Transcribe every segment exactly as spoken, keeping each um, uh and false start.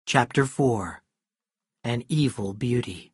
Chapter four. An Evil Beauty.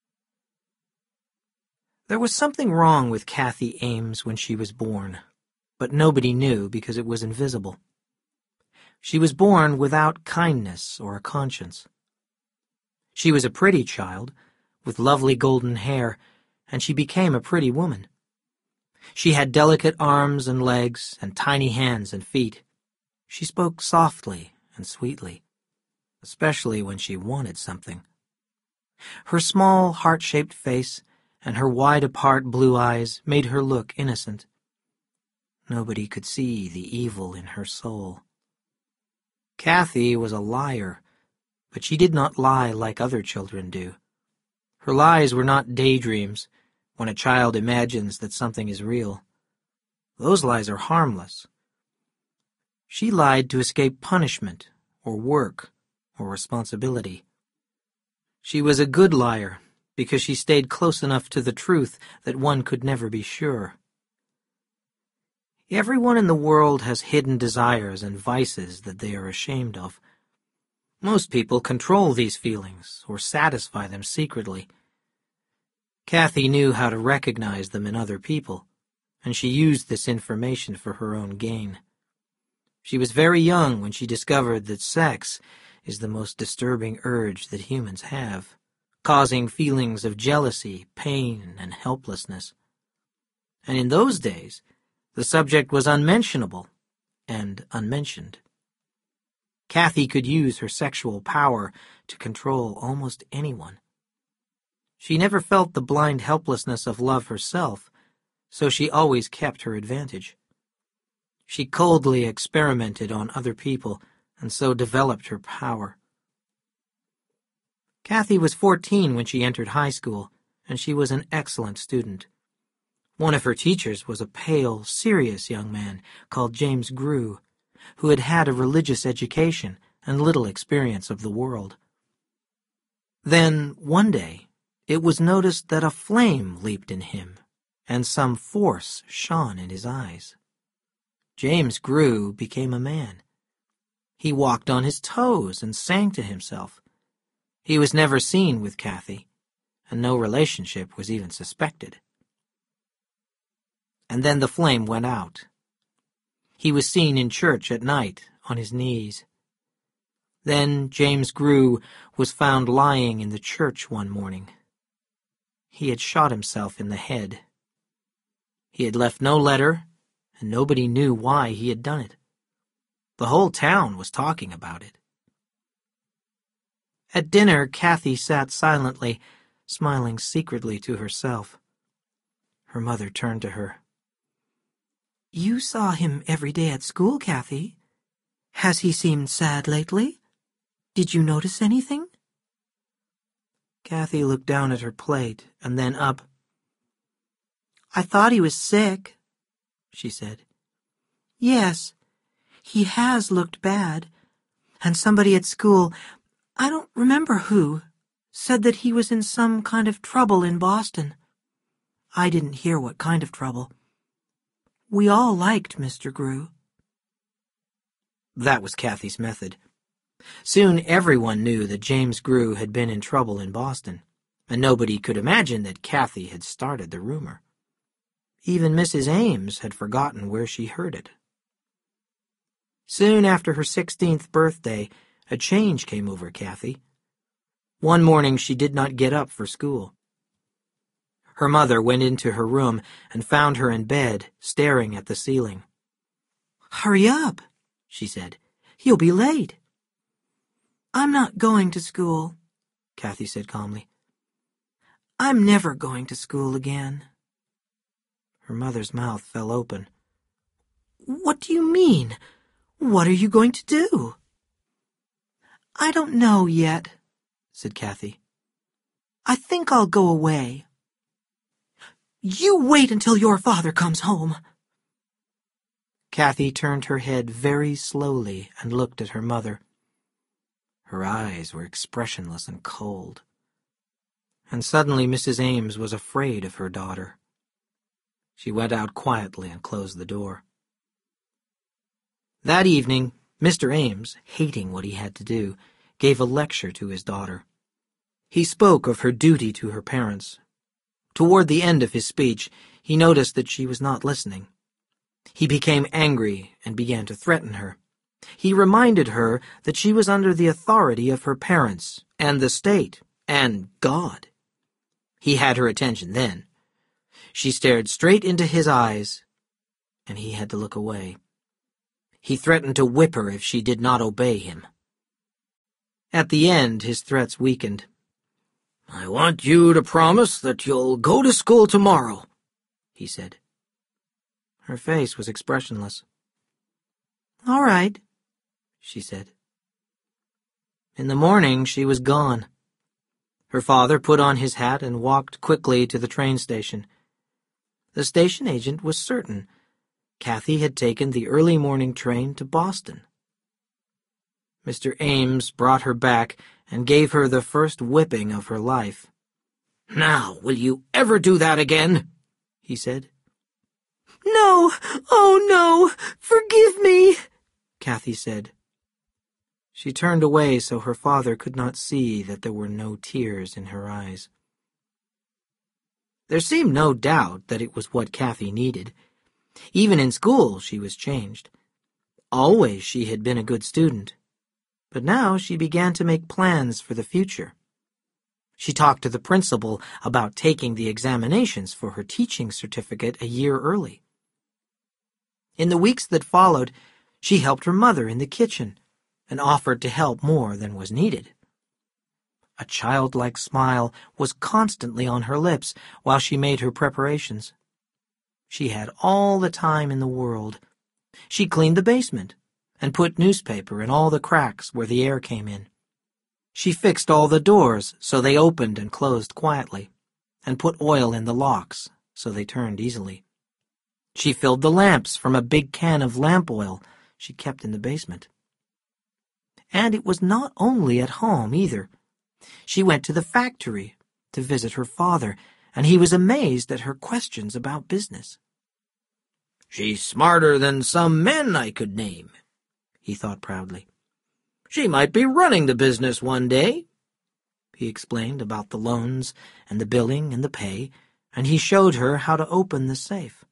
There was something wrong with Kathy Ames when she was born, but nobody knew because it was invisible. She was born without kindness or a conscience. She was a pretty child, with lovely golden hair, and she became a pretty woman. She had delicate arms and legs and tiny hands and feet. She spoke softly and sweetly, especially when she wanted something. Her small, heart-shaped face and her wide-apart blue eyes made her look innocent. Nobody could see the evil in her soul. Kathy was a liar, but she did not lie like other children do. Her lies were not daydreams, when a child imagines that something is real. Those lies are harmless. She lied to escape punishment, or work, or responsibility. She was a good liar because she stayed close enough to the truth that one could never be sure. Everyone in the world has hidden desires and vices that they are ashamed of. Most people control these feelings or satisfy them secretly. Kathy knew how to recognize them in other people, and she used this information for her own gain. She was very young when she discovered that sex is the most disturbing urge that humans have, causing feelings of jealousy, pain, and helplessness. And in those days, the subject was unmentionable and unmentioned. Kathy could use her sexual power to control almost anyone. She never felt the blind helplessness of love herself, so she always kept her advantage. She coldly experimented on other people and so developed her power. Kathy was fourteen when she entered high school, and she was an excellent student. One of her teachers was a pale, serious young man called James Grew, who had had a religious education and little experience of the world. Then, one day, it was noticed that a flame leaped in him, and some force shone in his eyes. James Grew became a man. He walked on his toes and sang to himself. He was never seen with Kathy, and no relationship was even suspected. And then the flame went out. He was seen in church at night, on his knees. Then James Grew was found lying in the church one morning. He had shot himself in the head. He had left no letter, and nobody knew why he had done it. The whole town was talking about it. At dinner, Kathy sat silently, smiling secretly to herself. Her mother turned to her. "You saw him every day at school, Kathy. Has he seemed sad lately? Did you notice anything?" Kathy looked down at her plate and then up. "I thought he was sick," she said. "Yes, he has looked bad. And somebody at school, I don't remember who, said that he was in some kind of trouble in Boston. I didn't hear what kind of trouble. We all liked Mister Grew." That was Kathy's method. Soon everyone knew that James Grew had been in trouble in Boston, and nobody could imagine that Kathy had started the rumor. Even Missus Ames had forgotten where she heard it. Soon after her sixteenth birthday, a change came over Kathy. One morning she did not get up for school. Her mother went into her room and found her in bed, staring at the ceiling. "Hurry up," she said. "You'll be late." "I'm not going to school," Kathy said calmly. "I'm never going to school again." Her mother's mouth fell open. "What do you mean? What are you going to do?" "I don't know yet," said Kathy. "I think I'll go away." "You wait until your father comes home." Kathy turned her head very slowly and looked at her mother. Her eyes were expressionless and cold. And suddenly Missus Ames was afraid of her daughter. She went out quietly and closed the door. That evening, Mister Ames, hating what he had to do, gave a lecture to his daughter. He spoke of her duty to her parents. Toward the end of his speech, he noticed that she was not listening. He became angry and began to threaten her. He reminded her that she was under the authority of her parents and the state and God. He had her attention then. She stared straight into his eyes, and he had to look away. He threatened to whip her if she did not obey him. At the end, his threats weakened. "I want you to promise that you'll go to school tomorrow," he said. Her face was expressionless. "All right," she said. In the morning, she was gone. Her father put on his hat and walked quickly to the train station. The station agent was certain Kathy had taken the early morning train to Boston. Mister Ames brought her back and gave her the first whipping of her life. "Now, will you ever do that again?" he said. "No, oh no, forgive me," Kathy said. She turned away so her father could not see that there were no tears in her eyes. There seemed no doubt that it was what Kathy needed. Even in school she was changed. Always she had been a good student, but now she began to make plans for the future. She talked to the principal about taking the examinations for her teaching certificate a year early. In the weeks that followed, she helped her mother in the kitchen and offered to help more than was needed. A childlike smile was constantly on her lips while she made her preparations. She had all the time in the world. She cleaned the basement and put newspaper in all the cracks where the air came in. She fixed all the doors so they opened and closed quietly, and put oil in the locks so they turned easily. She filled the lamps from a big can of lamp oil she kept in the basement. And it was not only at home either. She went to the factory to visit her father, and he was amazed at her questions about business. "She's smarter than some men I could name," he thought proudly. "She might be running the business one day." He explained about the loans and the billing and the pay, and he showed her how to open the safe.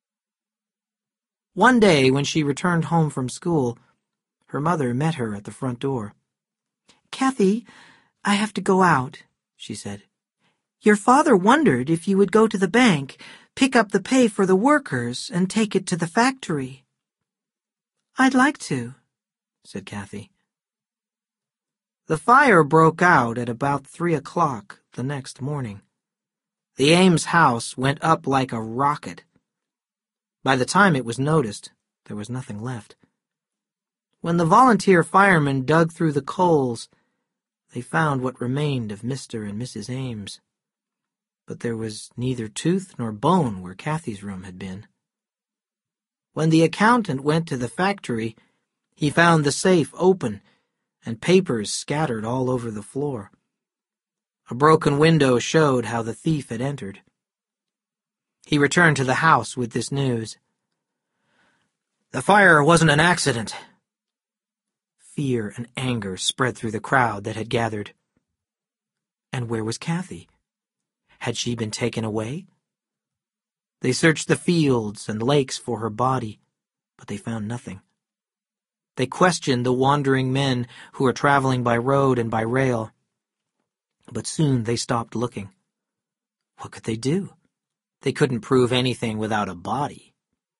One day when she returned home from school, her mother met her at the front door. "Kathy, I have to go out," she said. "Your father wondered if you would go to the bank, pick up the pay for the workers, and take it to the factory." "I'd like to," said Kathy. The fire broke out at about three o'clock the next morning. The Ames house went up like a rocket. By the time it was noticed, there was nothing left. When the volunteer firemen dug through the coals, they found what remained of Mister and Missus Ames. But there was neither tooth nor bone where Kathy's room had been. When the accountant went to the factory, he found the safe open and papers scattered all over the floor. A broken window showed how the thief had entered. He returned to the house with this news. "The fire wasn't an accident." Fear and anger spread through the crowd that had gathered. And where was Kathy? Had she been taken away? They searched the fields and lakes for her body, but they found nothing. They questioned the wandering men who were traveling by road and by rail, but soon they stopped looking. What could they do? They couldn't prove anything without a body.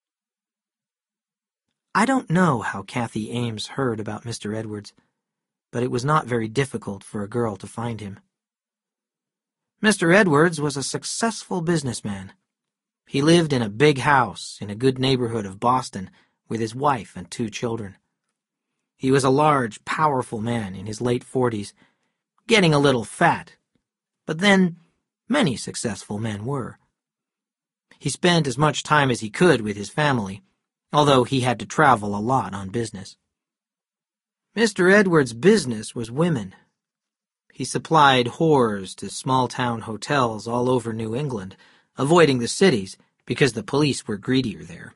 I don't know how Kathy Ames heard about Mister Edwards, but it was not very difficult for a girl to find him. Mister Edwards was a successful businessman. He lived in a big house in a good neighborhood of Boston with his wife and two children. He was a large, powerful man in his late forties, getting a little fat, but then many successful men were. He spent as much time as he could with his family, although he had to travel a lot on business. Mister Edwards' business was women. He supplied whores to small-town hotels all over New England, avoiding the cities because the police were greedier there.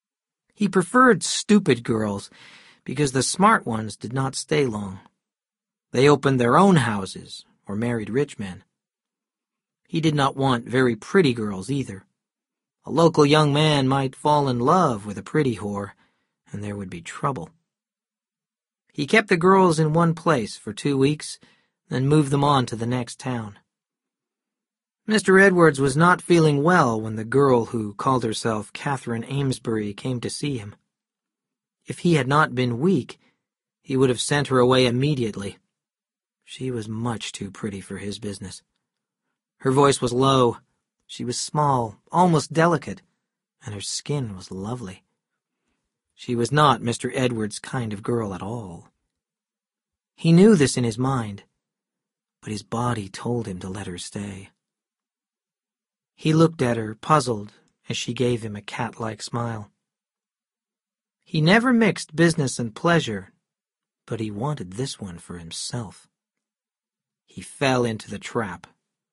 He preferred stupid girls because the smart ones did not stay long. They opened their own houses or married rich men. He did not want very pretty girls either. A local young man might fall in love with a pretty whore, and there would be trouble. He kept the girls in one place for two weeks, then moved them on to the next town. Mister Edwards was not feeling well when the girl who called herself Catherine Amesbury came to see him. If he had not been weak, he would have sent her away immediately. She was much too pretty for his business. Her voice was low, she was small, almost delicate, and her skin was lovely. She was not Mister Edwards' kind of girl at all. He knew this in his mind, but his body told him to let her stay. He looked at her, puzzled, as she gave him a cat-like smile. He never mixed business and pleasure, but he wanted this one for himself. He fell into the trap.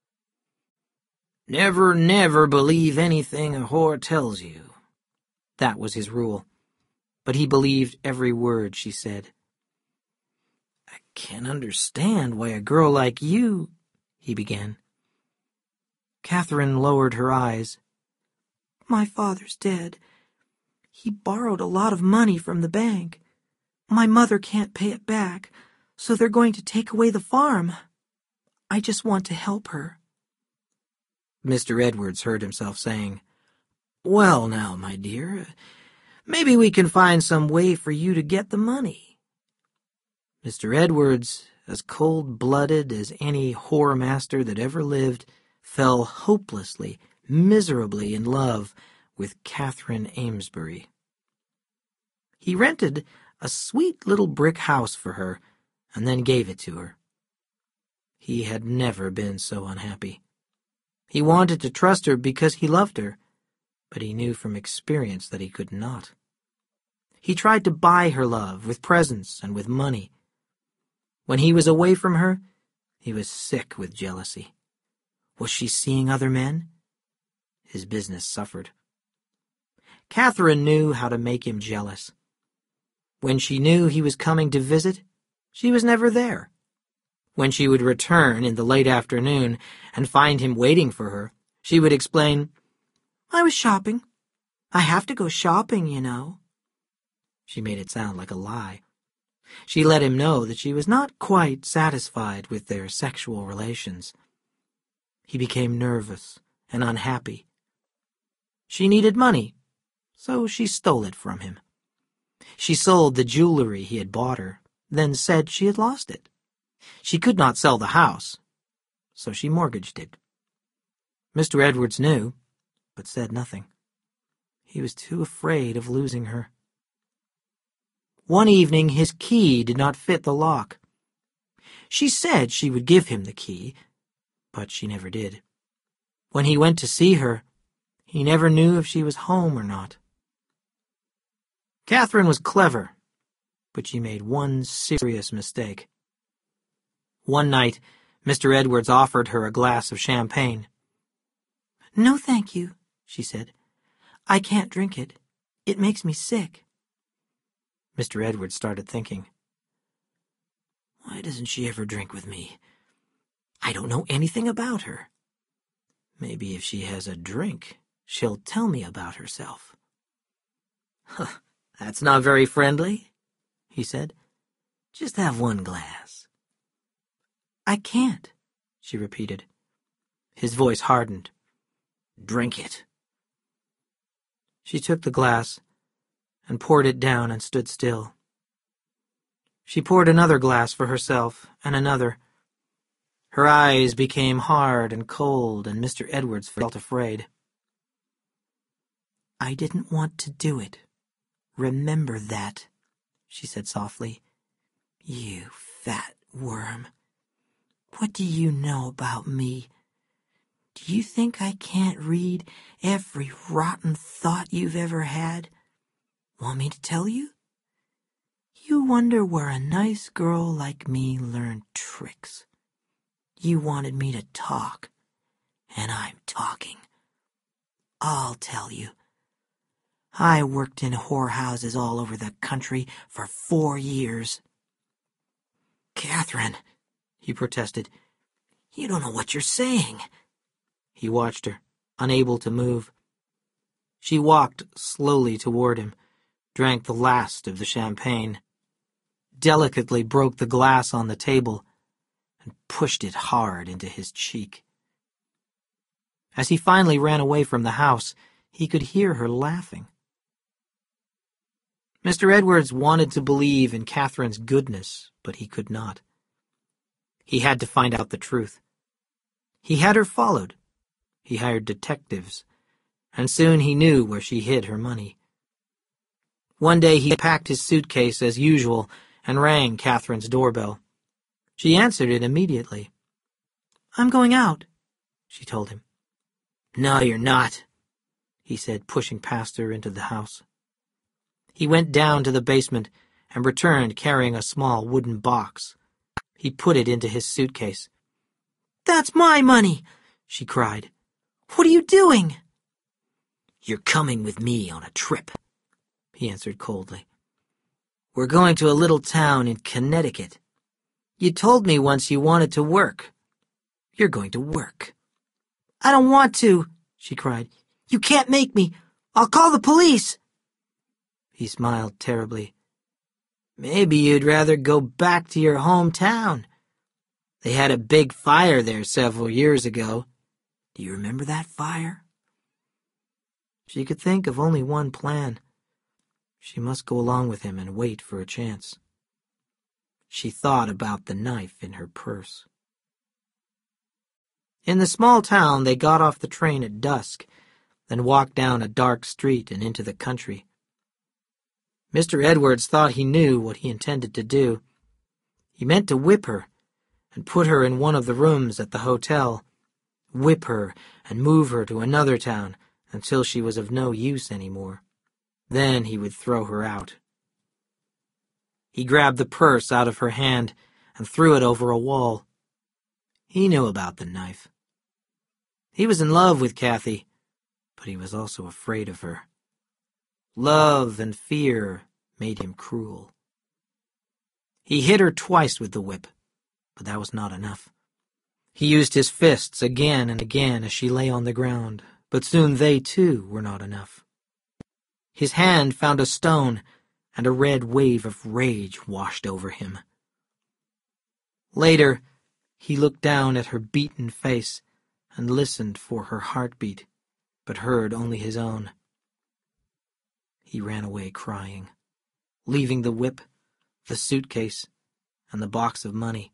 Never, never believe anything a whore tells you. That was his rule, but he believed every word she said. I can't understand why a girl like you, he began. Catherine lowered her eyes. My father's dead. He borrowed a lot of money from the bank. My mother can't pay it back, so they're going to take away the farm. I just want to help her. Mister Edwards heard himself saying, Well now, my dear, maybe we can find some way for you to get the money. Mister Edwards, as cold-blooded as any whore master that ever lived, fell hopelessly, miserably in love with Catherine Amesbury. He rented a sweet little brick house for her and then gave it to her. He had never been so unhappy. He wanted to trust her because he loved her, but he knew from experience that he could not. He tried to buy her love with presents and with money. When he was away from her, he was sick with jealousy. Was she seeing other men? His business suffered. Catherine knew how to make him jealous. When she knew he was coming to visit, she was never there. When she would return in the late afternoon and find him waiting for her, she would explain, I was shopping. I have to go shopping, you know. She made it sound like a lie. She let him know that she was not quite satisfied with their sexual relations. He became nervous and unhappy. She needed money, so she stole it from him. She sold the jewelry he had bought her, then said she had lost it. She could not sell the house, so she mortgaged it. Mister Edwards knew, but said nothing. He was too afraid of losing her. One evening his key did not fit the lock. She said she would give him the key, but she never did. When he went to see her, he never knew if she was home or not. Catherine was clever, but she made one serious mistake. One night, Mister Edwards offered her a glass of champagne. No, thank you, she said. I can't drink it. It makes me sick. Mister Edwards started thinking. Why doesn't she ever drink with me? I don't know anything about her. Maybe if she has a drink, she'll tell me about herself. Huh, that's not very friendly, he said. Just have one glass. I can't, she repeated. His voice hardened. Drink it. She took the glass and poured it down and stood still. She poured another glass for herself and another. Her eyes became hard and cold, and Mister Edwards felt afraid. I didn't want to do it. Remember that, she said softly. You fat worm. What do you know about me? Do you think I can't read every rotten thought you've ever had? Want me to tell you? You wonder where a nice girl like me learned tricks. You wanted me to talk, and I'm talking. I'll tell you. I worked in whorehouses all over the country for four years. "Catherine," he protested, "you don't know what you're saying." He watched her, unable to move. She walked slowly toward him, drank the last of the champagne, delicately broke the glass on the table, and pushed it hard into his cheek. As he finally ran away from the house, he could hear her laughing. Mister Edwards wanted to believe in Catherine's goodness, but he could not. He had to find out the truth. He had her followed. He hired detectives, and soon he knew where she hid her money. One day he packed his suitcase as usual and rang Catherine's doorbell. She answered it immediately. "I'm going out," she told him. "No, you're not," he said, pushing past her into the house. He went down to the basement and returned carrying a small wooden box. He put it into his suitcase. "That's my money," she cried. "What are you doing?" "You're coming with me on a trip," he answered coldly. "We're going to a little town in Connecticut. You told me once you wanted to work. You're going to work." "I don't want to," she cried. "You can't make me. I'll call the police." He smiled terribly. "Maybe you'd rather go back to your hometown. They had a big fire there several years ago. Do you remember that fire?" She could think of only one plan. She must go along with him and wait for a chance. She thought about the knife in her purse. In the small town, they got off the train at dusk, then walked down a dark street and into the country. Mister Edwards thought he knew what he intended to do. He meant to whip her and put her in one of the rooms at the hotel, whip her and move her to another town until she was of no use anymore. Then he would throw her out. He grabbed the purse out of her hand and threw it over a wall. He knew about the knife. He was in love with Kathy, but he was also afraid of her. Love and fear made him cruel. He hit her twice with the whip, but that was not enough. He used his fists again and again as she lay on the ground, but soon they too were not enough. His hand found a stone, and a red wave of rage washed over him. Later, he looked down at her beaten face and listened for her heartbeat, but heard only his own. He ran away crying, leaving the whip, the suitcase, and the box of money.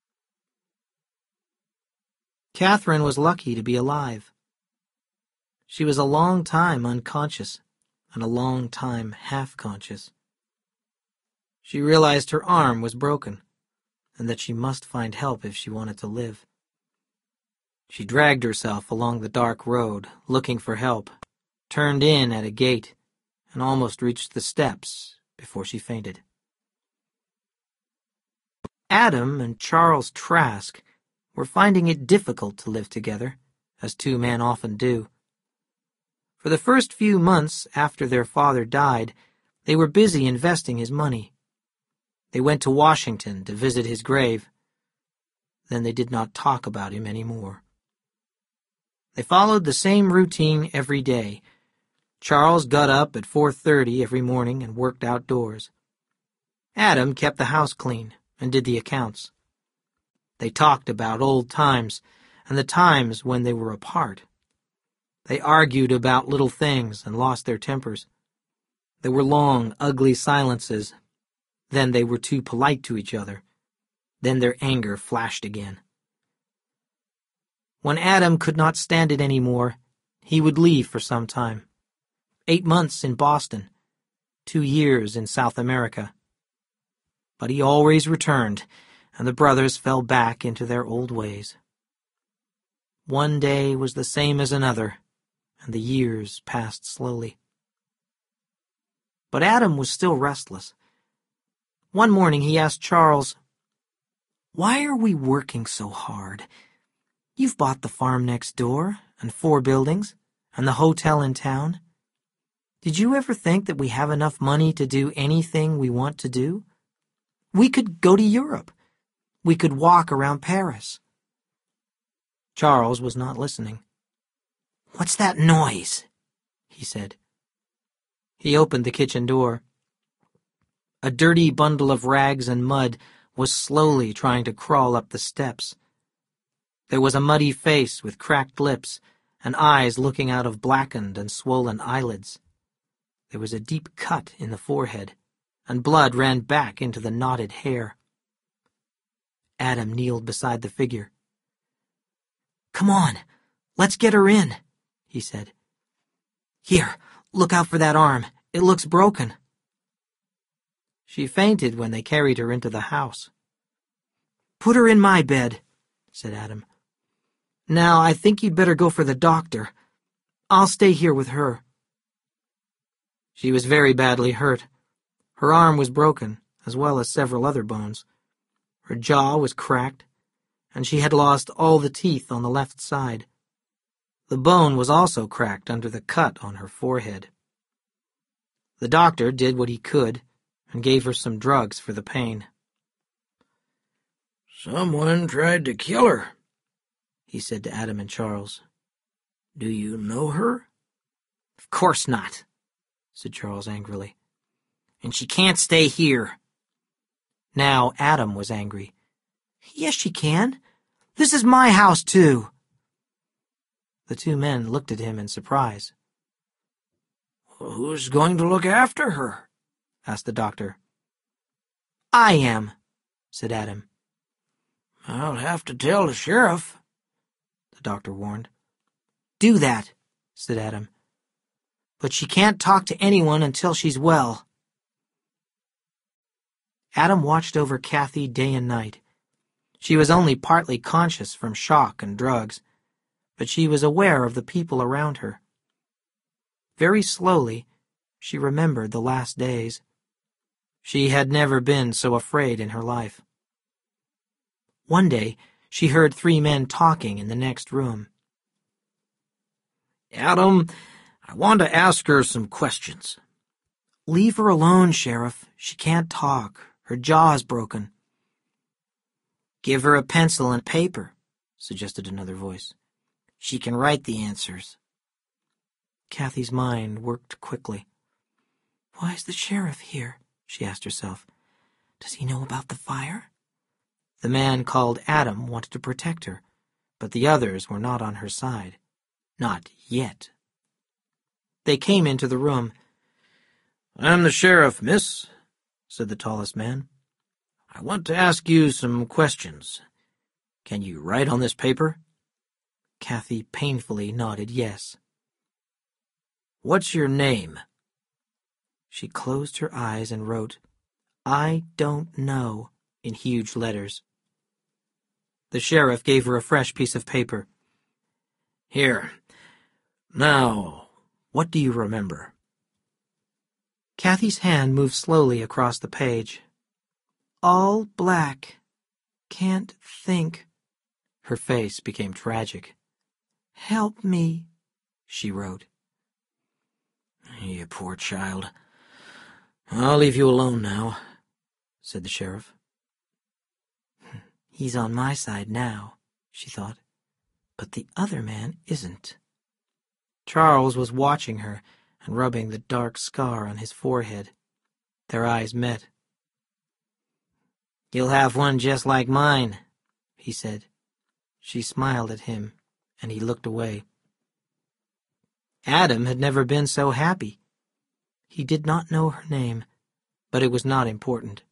Catherine was lucky to be alive. She was a long time unconscious and a long time half-conscious. She realized her arm was broken and that she must find help if she wanted to live. She dragged herself along the dark road, looking for help, turned in at a gate, and almost reached the steps before she fainted. Adam and Charles Trask were finding it difficult to live together, as two men often do. For the first few months after their father died, they were busy investing his money. They went to Washington to visit his grave. Then they did not talk about him anymore. They followed the same routine every day. Charles got up at four thirty every morning and worked outdoors. Adam kept the house clean and did the accounts. They talked about old times and the times when they were apart. They argued about little things and lost their tempers. There were long, ugly silences. Then they were too polite to each other. Then their anger flashed again. When Adam could not stand it anymore, he would leave for some time. Eight months in Boston, two years in South America. But he always returned, and the brothers fell back into their old ways. One day was the same as another, and the years passed slowly. But Adam was still restless. One morning he asked Charles, "Why are we working so hard? You've bought the farm next door, and four buildings, and the hotel in town. Did you ever think that we have enough money to do anything we want to do? We could go to Europe, We could walk around Paris. Charles was not listening. "What's that noise?" he said. He opened the kitchen door. A dirty bundle of rags and mud was slowly trying to crawl up the steps. There was a muddy face with cracked lips and eyes looking out of blackened and swollen eyelids. There was a deep cut in the forehead, and blood ran back into the knotted hair. Adam kneeled beside the figure. "Come on, let's get her in," he said. "Here, look out for that arm. It looks broken." She fainted when they carried her into the house. "Put her in my bed," said Adam. "Now, I think you'd better go for the doctor. I'll stay here with her." She was very badly hurt. Her arm was broken, as well as several other bones. Her jaw was cracked, and she had lost all the teeth on the left side. The bone was also cracked under the cut on her forehead. The doctor did what he could and gave her some drugs for the pain. "Someone tried to kill her," he said to Adam and Charles. "Do you know her?" "Of course not," said Charles angrily. "And she can't stay here." Now Adam was angry. "Yes, she can. This is my house, too." The two men looked at him in surprise. "Well, who's going to look after her?" asked the doctor. "I am," said Adam. "I'll have to tell the sheriff," the doctor warned. "Do that," said Adam. "But she can't talk to anyone until she's well." Adam watched over Kathy day and night. She was only partly conscious from shock and drugs, but she was aware of the people around her. Very slowly, she remembered the last days. She had never been so afraid in her life. One day, she heard three men talking in the next room. "Adam, I want to ask her some questions." "Leave her alone, Sheriff. She can't talk. Her jaw is broken." "Give her a pencil and paper," suggested another voice. "She can write the answers." Kathy's mind worked quickly. "Why is the sheriff here?" she asked herself. "Does he know about the fire?" The man called Adam wanted to protect her, but the others were not on her side. Not yet. They came into the room. "I'm the sheriff, miss," said the tallest man. "I want to ask you some questions. Can you write on this paper?" Kathy painfully nodded yes. "What's your name?" She closed her eyes and wrote, "I don't know," in huge letters. The sheriff gave her a fresh piece of paper. "Here. Now, what do you remember?" Kathy's hand moved slowly across the page. "All black. Can't think." Her face became tragic. "Help me," she wrote. "You poor child. I'll leave you alone now," said the sheriff. "He's on my side now," she thought. "But the other man isn't." Charles was watching her and rubbing the dark scar on his forehead. Their eyes met. "You'll have one just like mine," he said. She smiled at him, and he looked away. Adam had never been so happy. He did not know her name, but it was not important.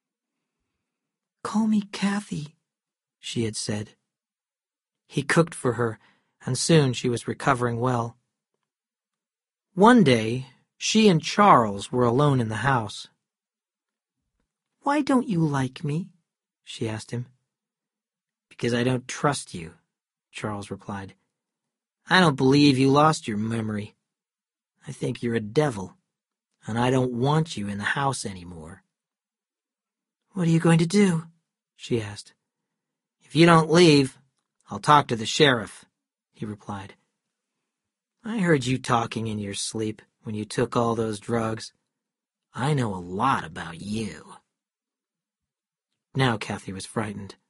"Call me Kathy," she had said. He cooked for her, and soon she was recovering well. One day, she and Charles were alone in the house. "Why don't you like me?" she asked him. "Because I don't trust you," Charles replied. "I don't believe you lost your memory. I think you're a devil, and I don't want you in the house anymore." "What are you going to do?" she asked. "If you don't leave, I'll talk to the sheriff," he replied. "I heard you talking in your sleep when you took all those drugs. I know a lot about you." Now Kathy was frightened.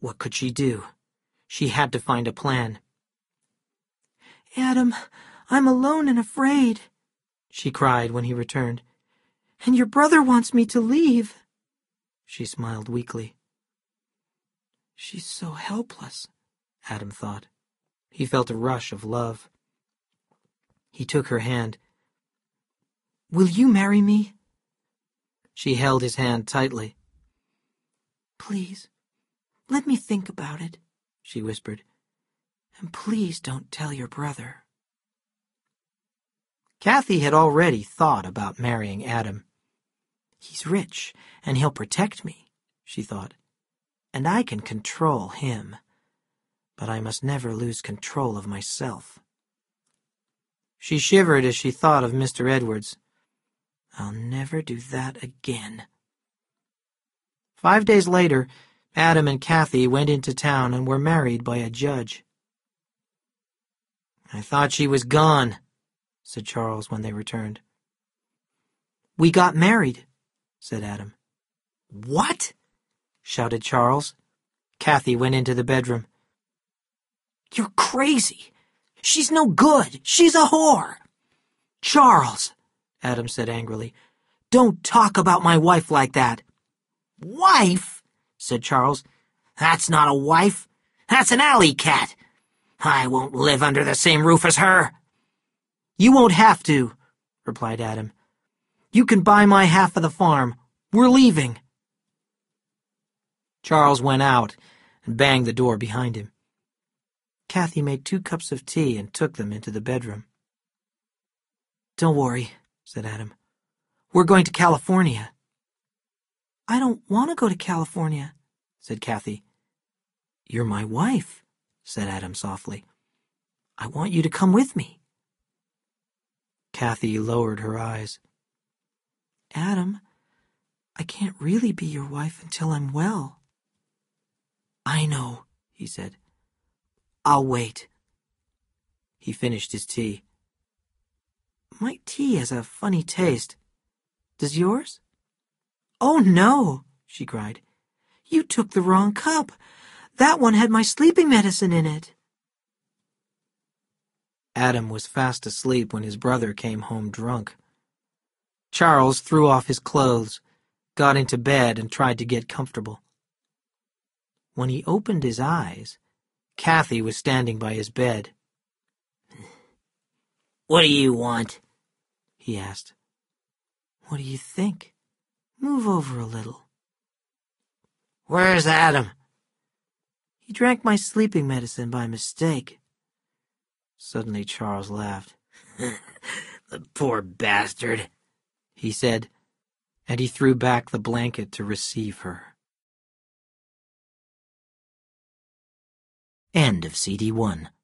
What could she do? She had to find a plan. "Adam, I'm alone and afraid," she cried when he returned. "And your brother wants me to leave." She smiled weakly. She's so helpless, Adam thought. He felt a rush of love. He took her hand. "Will you marry me?" She held his hand tightly. "Please, let me think about it," she whispered. "And please don't tell your brother." Kathy had already thought about marrying Adam. "He's rich, and he'll protect me," she thought. "And I can control him. But I must never lose control of myself." She shivered as she thought of Mister Edwards. "I'll never do that again." Five days later, Adam and Kathy went into town and were married by a judge. "I thought she was gone," said Charles when they returned. "We got married," said Adam. "What?" shouted Charles. Kathy went into the bedroom. "You're crazy. She's no good. She's a whore." "Charles," Adam said angrily, "don't talk about my wife like that." "Wife?" said Charles. "That's not a wife. That's an alley cat. I won't live under the same roof as her." "You won't have to," replied Adam. "You can buy my half of the farm. We're leaving." Charles went out and banged the door behind him. Kathy made two cups of tea and took them into the bedroom. "Don't worry," said Adam. "We're going to California." "I don't want to go to California," said Kathy. "You're my wife," said Adam softly. "I want you to come with me." Kathy lowered her eyes. "Adam, I can't really be your wife until I'm well." "I know," he said. "I'll wait." He finished his tea. "My tea has a funny taste. Does yours?" "Oh, no," she cried. "You took the wrong cup. That one had my sleeping medicine in it." Adam was fast asleep when his brother came home drunk. Charles threw off his clothes, got into bed, and tried to get comfortable. When he opened his eyes, Kathy was standing by his bed. "What do you want?" he asked. "What do you think? Move over a little." "Where's Adam?" "He drank my sleeping medicine by mistake." Suddenly Charles laughed. "The poor bastard," he said, and he threw back the blanket to receive her. End of C D one.